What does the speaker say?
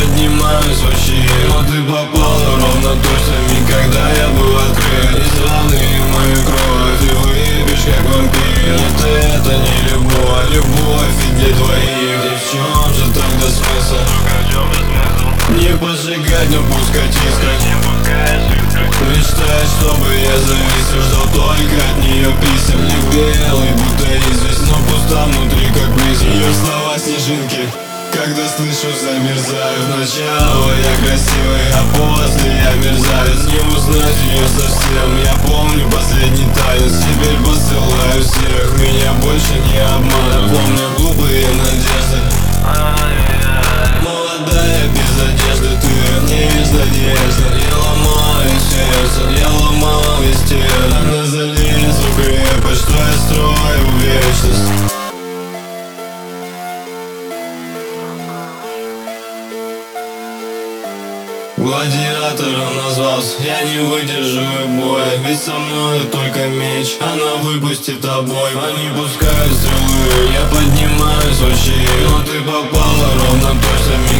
поднимаюсь вообще, но ты попала ровно точно. Когда я был открыт, из раны мою кровь и выпьешь как вампир. Это не любовь, любовь и для двоих. И в чем же тогда смысл? Не поджигать, но пускать искры. Мечтаешь, чтобы я зависел, ждал только от нее писем. Не белый, будто известь, но пуста внутри, как призм. Ее слова снежинки, когда слышу, замерзаю. Сначала я красивый, а после я мерзавец. Не узнать ее совсем, я помню последний танец. Теперь посылаю всех, меня больше не обманут. Помню глупые надежды. Молодая без одежды, ты нежно, нежно. Я ломаю сердце, я ломал весь тело. На залезу крепость, что я строю в вечность. Гладиатором назвался, я не выдержу боя. Ведь со мной только меч, она выпустит обой. Они пускают стрелы, я поднимаюсь вообще, но ты попала ровно точно.